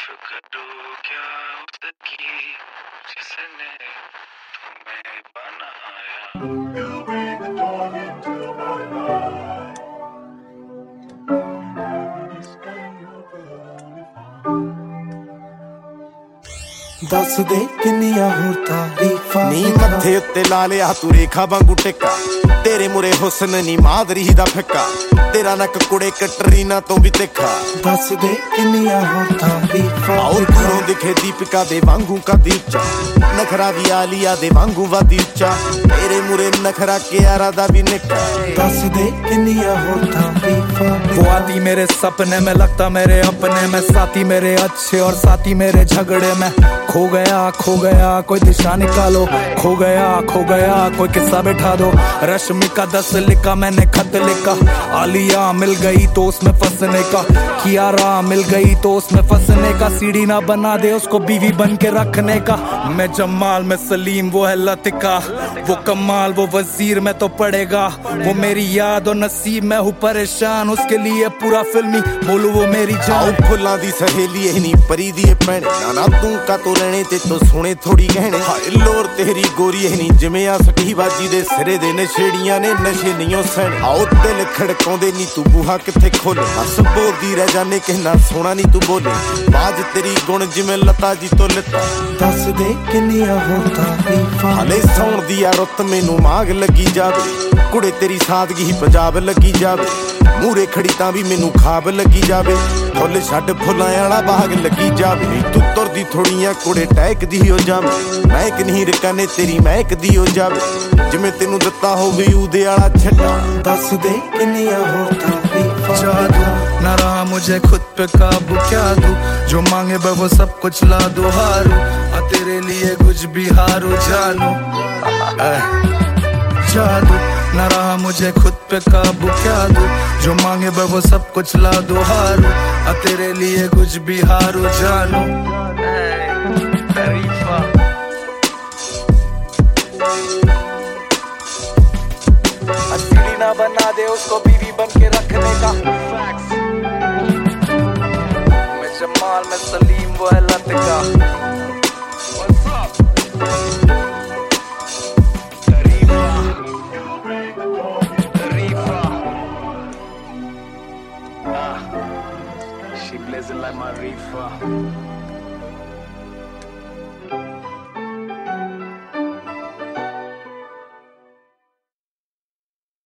करूँ क्या उसकी जिसने तुम्हें बनाया। You bring the dawn into my life. दस दे किन्नियां होर तारीफां नी मत्थे उत्ते ला लिया तू रेखा वांगू टिक्का तेरे मुरे हुस्न नी मादरी दा फिक्का तेरा नक कुड़े कटरीना तो भी तिखा। दस दे किन्नियां होर तारीफां और दूरों दिखे दीपिका दे वांगू का दीपचा नखरा भी आलिया दे वांगू वादी उच्चा तेरे मुरे नखरा कियारा दा भी निक्का। दस दे किन्नियां होर तारीफां वो आती मेरे सपने में लगता मेरे अपने में साथी मेरे अच्छे और साथी मेरे झगड़े में खो गया कोई दिशा निकालो खो गया कोई किस्सा बैठा दो। रश्मि का 10 लिखा मैंने खत लिखा आलिया मिल गई तो उसमें फंसने का कियारा मिल गई तो उसमें फंसने का सीढ़ी ना बना दे उसको बीवी बन के रखने का। मैं जमाल में सलीम वो है लतिका वो कमाल वो वजीर में तो पड़ेगा वो मेरी याद और नसीब में हूँ परेशान उसके लिए पूरा फिल्मी बोलू वो मेरी जान। फुल्लां दी सहेली है नी परी दी भैणे नाना तू का तो रहने ते तो सोने थोड़ी गहने हाय लोर तेरी गोरी है नी जिमें आ सटी बाजी दे सिरे दे नशेड़ियां ने नशे नहीं सहने। आओ दिल खड़काउंदे नी तू बूहा किथे खोले हस बोलदी रह जाने कहना सोना नी तू बोले बाज तेरी गुण जिमें लता जी तो लता। दस दे किन्नियां होर तारीफां हले सौण दी आ रुत मैनू माग लगी जावे कुड़े तेरी सादगी ही पंजाब लगी जावे मूरे खड़ी तां भी मैनू खाब लगी जावे फुल छड्ड फुल्लां वाला बाग लगी जावे तू तुरदी थोड़ियां कुड़े टहक दी हो जावे महक नहीं रकाने तेरी महक दी हो जावे जिमें तेनू दिता होवे उदे वाला छड्डा। दस दे किन्नियां होर तारीफां जादू ना रहा मुझे खुद पे काबू क्या दूं जो मांगे बे वो सब कुछ ला दो हारू तेरे लिए कुछ भी हारू जानू जादू ना रहा मुझे खुद पे काबू क्या दूं जो मांगे बे वो सब कुछ ला दो हारू तेरे लिए कुछ भी हारू जानू। सीढ़ी ना बना दे उसको बीवी बन के रखने का। मैं जमाल में सलीम वो है Latika She blazing like my reefer.